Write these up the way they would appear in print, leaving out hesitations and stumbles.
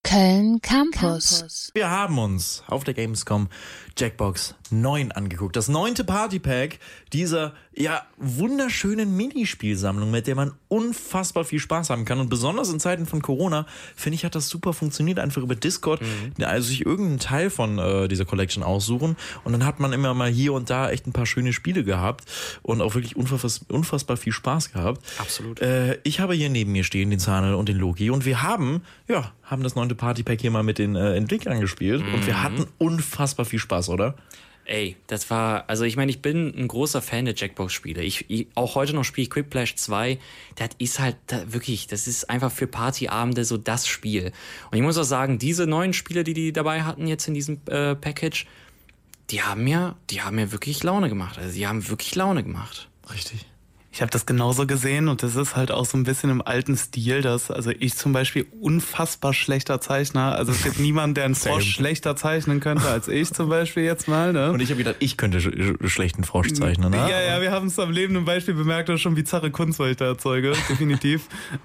Köln Campus. Wir haben uns auf der Gamescom Jackbox 9 angeguckt. Das 9. Partypack dieser wunderschönen Minispielsammlung, mit der man unfassbar viel Spaß haben kann. Und besonders in Zeiten von Corona, finde ich, hat das super funktioniert. Einfach über Discord, also sich irgendeinen Teil von dieser Collection aussuchen. Und dann hat man immer mal hier und da echt ein paar schöne Spiele gehabt und auch wirklich unfassbar viel Spaß gehabt. Absolut. Ich habe hier neben mir stehen den Zanel und den Loki und wir haben das 9. Partypack hier mal mit den Entwicklern gespielt und wir hatten unfassbar viel Spaß, oder? Ey, das war, also ich meine, ich bin ein großer Fan der Jackbox-Spiele. Auch heute noch spiele ich Quickplash 2. Das ist halt wirklich, das ist einfach für Partyabende so das Spiel. Und ich muss auch sagen, diese neuen Spiele, die dabei hatten jetzt in diesem Package, die haben mir wirklich Laune gemacht. Also die haben wirklich Laune gemacht. Richtig. Ich habe das genauso gesehen und das ist halt auch so ein bisschen im alten Stil, also ich zum Beispiel unfassbar schlechter Zeichner, also es gibt niemanden, der einen Frosch schlechter zeichnen könnte als ich zum Beispiel jetzt mal, ne? Und ich habe gedacht, ich könnte schlechten Frosch zeichnen, ne? Ja, wir haben es am lebenden Beispiel bemerkt, dass ich schon bizarre Kunst, was ich da erzeuge, definitiv.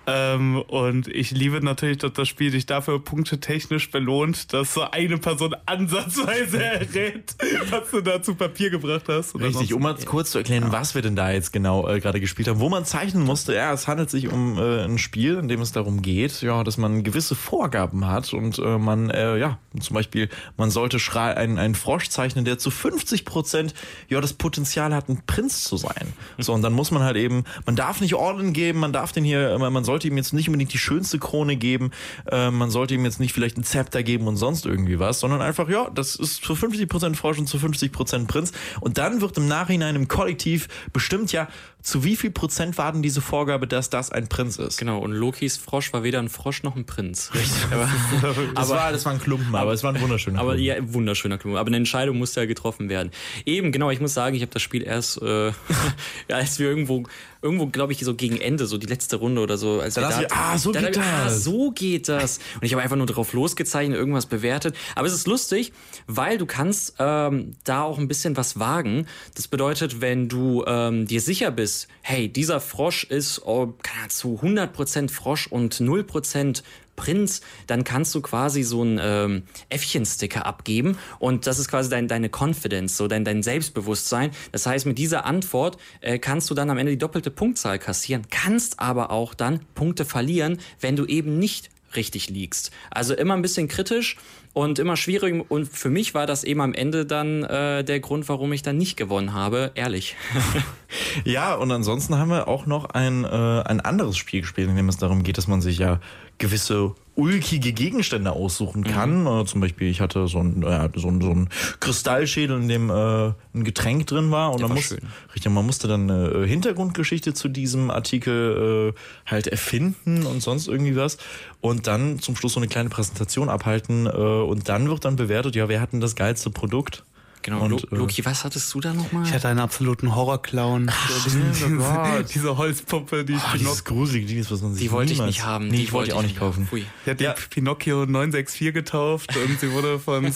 Und ich liebe natürlich, dass das Spiel dich dafür punktetechnisch belohnt, dass so eine Person ansatzweise errät, was du da zu Papier gebracht hast. Richtig, um mal kurz zu erklären, was wir denn da jetzt genau gerade gespielt haben, wo man zeichnen musste. Ja, es handelt sich um ein Spiel, in dem es darum geht, dass man gewisse Vorgaben hat und man, zum Beispiel, man sollte einen Frosch zeichnen, der zu 50% das Potenzial hat, ein Prinz zu sein. So, und dann muss man halt eben, man darf nicht Orden geben, man sollte ihm jetzt nicht unbedingt die schönste Krone geben, man sollte ihm jetzt nicht vielleicht ein Zepter geben und sonst irgendwie was, sondern einfach, das ist zu 50% Frosch und zu 50% Prinz. Und dann wird im Nachhinein im Kollektiv bestimmt zu wie viel Prozent war denn diese Vorgabe, dass das ein Prinz ist? Genau, und Lokis Frosch war weder ein Frosch noch ein Prinz. Richtig. Das war ein Klumpen, aber es war ein wunderschöner Klumpen. Ja, wunderschöner Klumpen. Aber eine Entscheidung musste ja getroffen werden. Eben, genau, ich muss sagen, ich habe das Spiel erst, als wir irgendwo, glaube ich, so gegen Ende, so die letzte Runde oder so. So geht das. Und ich habe einfach nur drauf losgezeichnet, irgendwas bewertet. Aber es ist lustig, weil du kannst da auch ein bisschen was wagen. Das bedeutet, wenn du dir sicher bist, hey, dieser Frosch ist zu 100% Frosch und 0% Prinz, dann kannst du quasi so einen Äffchensticker abgeben und das ist quasi deine Confidence, so dein Selbstbewusstsein. Das heißt, mit dieser Antwort kannst du dann am Ende die doppelte Punktzahl kassieren, kannst aber auch dann Punkte verlieren, wenn du eben nicht richtig liegst. Also immer ein bisschen kritisch und immer schwierig und für mich war das eben am Ende dann der Grund, warum ich dann nicht gewonnen habe, ehrlich. Ja, und ansonsten haben wir auch noch ein anderes Spiel gespielt, in dem es darum geht, dass man sich gewisse ulkige Gegenstände aussuchen kann. Zum Beispiel, ich hatte so einen Kristallschädel, in dem ein Getränk drin war. Und man musste dann eine Hintergrundgeschichte zu diesem Artikel halt erfinden und sonst irgendwie was. Und dann zum Schluss so eine kleine Präsentation abhalten. Und dann wird dann bewertet, wer hat denn das geilste Produkt? Genau, und Loki, was hattest du da nochmal? Ich hatte einen absoluten Horrorclown. Diese Holzpuppe, die dieses gruselige, was man sich die wollte ich nicht haben. Nee, ich wollte die auch nicht kaufen. Ich hatte die Pinocchio 964 getauft und sie wurde von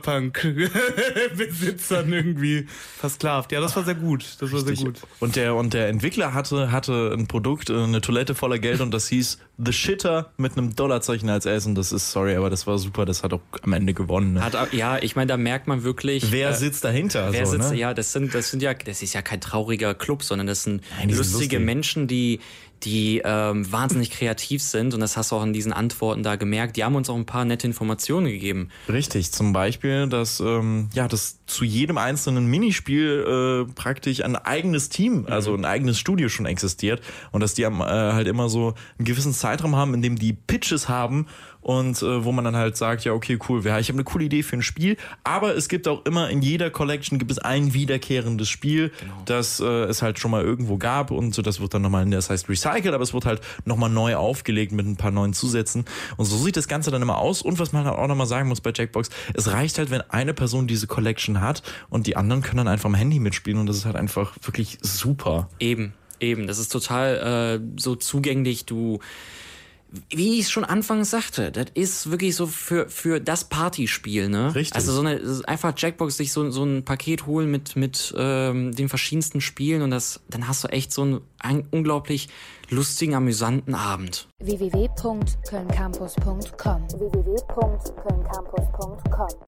Cyberpunk-Besitzern irgendwie versklavt. Ja, das war sehr gut. Und der Entwickler hatte ein Produkt, eine Toilette voller Geld und das hieß The Shitter mit einem Dollarzeichen als S und das ist, sorry, aber das war super, das hat auch am Ende gewonnen. Ne? Ich meine, da merkt man wirklich... Wer sitzt dahinter? Ne? Das ist ja kein trauriger Club, sondern das sind lustige Menschen, die wahnsinnig kreativ sind und das hast du auch in diesen Antworten da gemerkt. Die haben uns auch ein paar nette Informationen gegeben. Richtig, zum Beispiel, dass zu jedem einzelnen Minispiel praktisch ein eigenes Team, also ein eigenes Studio schon existiert und dass die halt immer so einen gewissen Zeitraum haben, in dem die Pitches haben und wo man dann halt sagt, ja okay, cool, ich habe eine coole Idee für ein Spiel, aber es gibt auch immer in jeder Collection gibt es ein wiederkehrendes Spiel, das es halt schon mal irgendwo gab und so, das wird dann nochmal, das heißt recycelt, aber es wird halt nochmal neu aufgelegt mit ein paar neuen Zusätzen und so sieht das Ganze dann immer aus und was man halt auch nochmal sagen muss bei Jackbox, es reicht halt, wenn eine Person diese Collection hat und die anderen können dann einfach am Handy mitspielen und das ist halt einfach wirklich super. Eben, das ist total so zugänglich, wie ich schon anfangs sagte, das ist wirklich so für das Partyspiel, ne? Richtig. Also einfach Jackbox sich so ein Paket holen mit den verschiedensten Spielen und dann hast du echt so einen unglaublich lustigen, amüsanten Abend. www.kölncampus.com